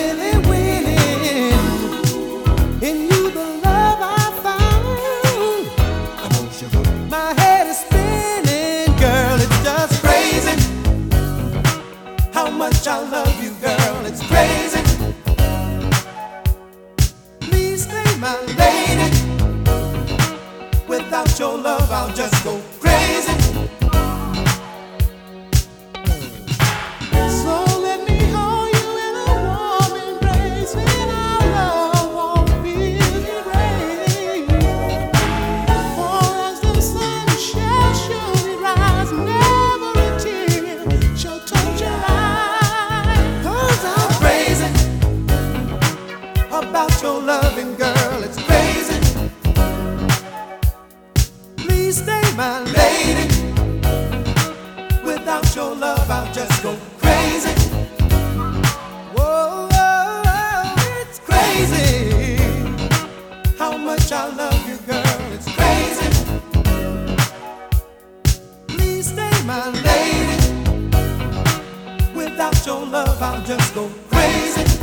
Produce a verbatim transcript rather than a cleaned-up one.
really winning. In you, the love I found. Come on, sugar. My head is spinning, girl, it's just crazy. How much I love you, girl, it's crazy. Please stay my lady. Without your love, I'll just go crazy. So let me hold you in a warm embrace, and our love won't feel erased. For as the sun shall surely rise, never a tear shall touch your eyes. 'Cause I'm crazy about your loving, girl, it's crazy. Please stay my lady. Without your love, I'll just go crazy. Whoa, it's crazy. How much I love you, girl, it's crazy. Please stay my lady. Without your love, I'll just go crazy.